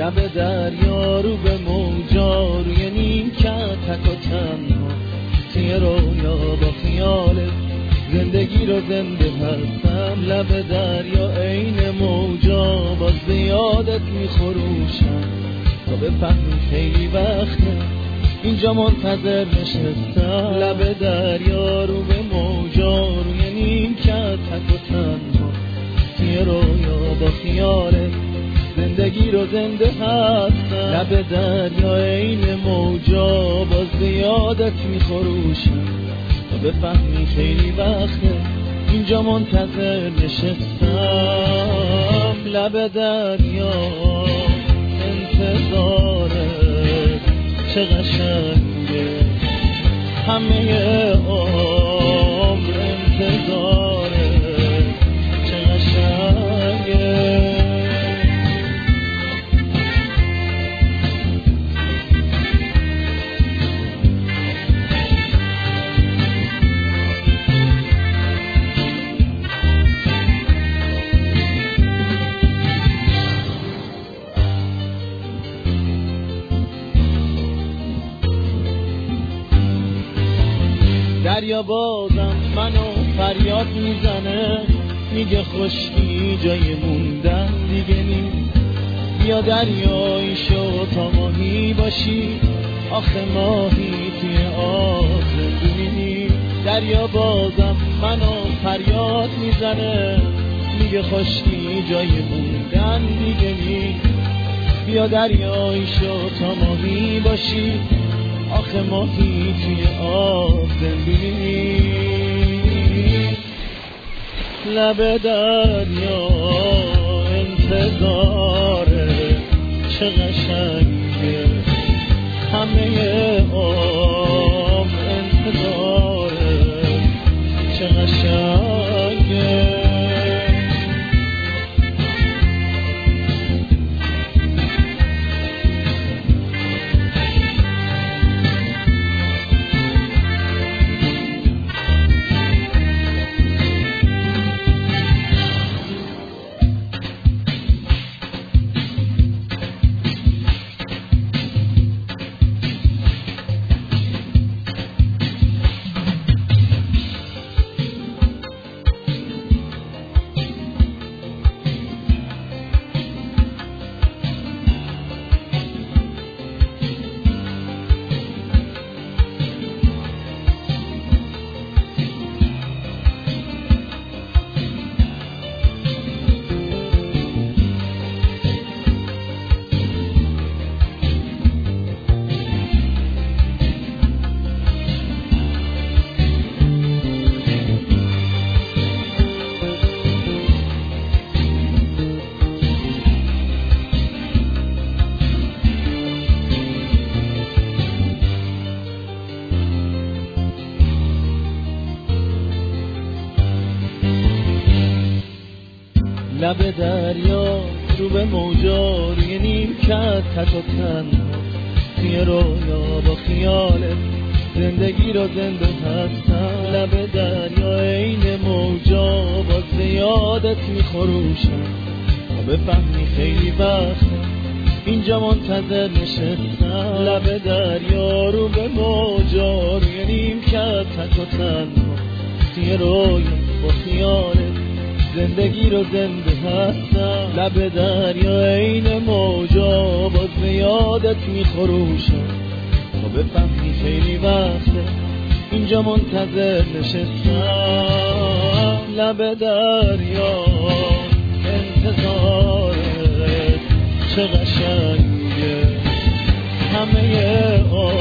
لب دریا رو به موجا روی نیمکت تک و تنها توی رویا با خیالت زندگی رو زنده هستم. لب دریا عین موجا باز به یادت میخروشم تا بفهمی خیلی وقته اینجا منتظر نشستم. لب دریا رو به موجا روی نیمکت تک و تنها توی رویا با خیالت زندگی رو زنده هستم. لب دریا عین موجا باز به یادت میخروشم تا بفهمی خیلی وقته اینجا منتظر نشستم. لب دریا انتظارت چه قشنگه، همه عمر انتظارت چه قشنگه. دریا بازم منو فریاد میزنه، میگه خشکی جای موندن دیگه نیست. بیا دریایی شو تا ماهی باشی، آخه ماهی توی آب زندونی. دریا بازم منو فریاد میزنه، میگه خشکی جای موندن دیگه نیست. بیا دریایی شو تا ماهی باشی، آخه ماهی توی آب زندونی. لب دریا انتظاره چه قشنگه، همه عمر انتظاره چه قشنگه. لب دریا رو به موجا روی نیمکت تک و تنها توی رویا با خیالت زندگی رو زنده هستم. لب دریا عین موجا باز به یادت میخروشم تا بفهمی خیلی وقته اینجا منتظر نشستم. لب دریا رو به موجا روی نیمکت تک و تنها توی رویا با خیالت زندگی رو زنده هستم. لب دریا عین موجا باز به یادت میخروشم تا بفهمی خیلی وقته اینجا منتظر نشستم. لب دریا انتظارت چه قشنگه، همه